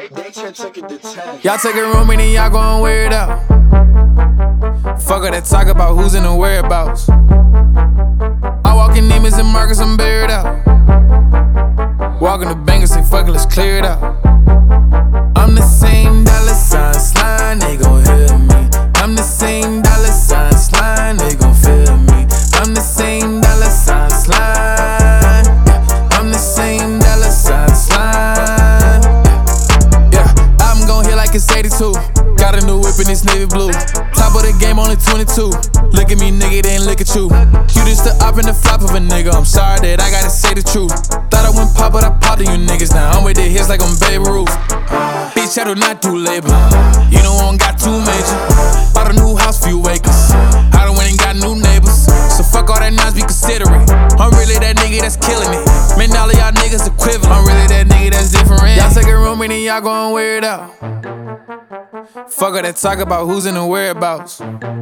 Y'all take a room and then y'all gon' wear it out. Fuck all that talk about who's in the whereabouts. I walk in Neiman's and Marcus, I'm buried out. Walking the bank and say fuck it, let's clear it out. I'm the same dollar sign slime, they gon' hear me. I'm the same dollar sign slime, they gon' feel me. I'm the same dollar sign slime. I'm the same dollar sign slime. Yeah, I'm gon' hit like it's 82. Got a new whip in this navy blue. Top of the game, only 22. Look at me, nigga, they ain't look at you. You just the up and the flop of a nigga. I'm sorry that I gotta say the truth. Thought I went pop, but I popped to you niggas. Now I'm with the hits like I'm Babe Ruth. Bitch, I do not do labor. You know I don't got too major. Bought a new house, few acres. I done went and got new neighbors. So fuck all that nonsense, be considerate. I'm really that nigga that's killing it. Man, all of y'all niggas equivalent. I'm really that nigga that's different. Y'all take a room and then y'all gon' wear it out. Fuck all that talk about who's in the whereabouts.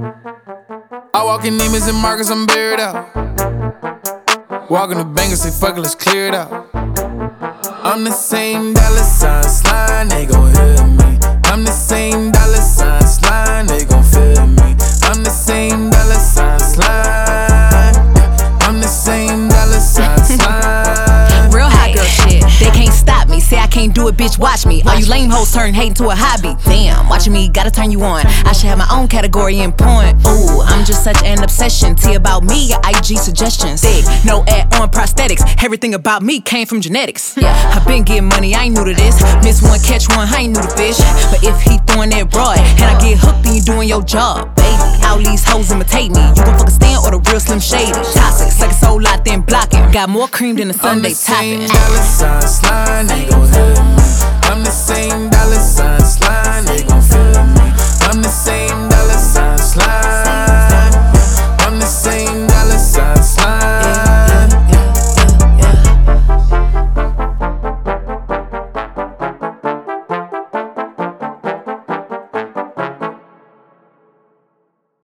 I walk in Neiman's and Marcus, I'm buried out. Walking the bank and say fuck it, let's clear it out. I'm the same dollar sign slime, they gon' hear me. I'm the same dollar sign slime, they gon' feel me. I'm the same dollar sign slime. I'm the same dollar sign slime. Real hot girl shit, they can't stop me. Say I can't do it, bitch, watch me. All you lame hoes turn hate into a hobby. Damn, watching me gotta turn you on. I should have my own category in porn. Ooh, I'm just such an obsession. T about me, your IG suggestions. Thick, no ad on prosthetics. Everything about me came from genetics. Yeah, I been getting money, I ain't new to this. Miss one, catch one, I ain't new to fish. But if he throwing that broad, and I get hooked, then you doing your job, baby. All these hoes imitate me. You gon' fuck a stand or the real Slim Shady. Toxic, suck a soul lot, then block it. Got more cream than a Sunday topping. I'm the same dollar sign slime, they gon' hear me. I'm the same dollar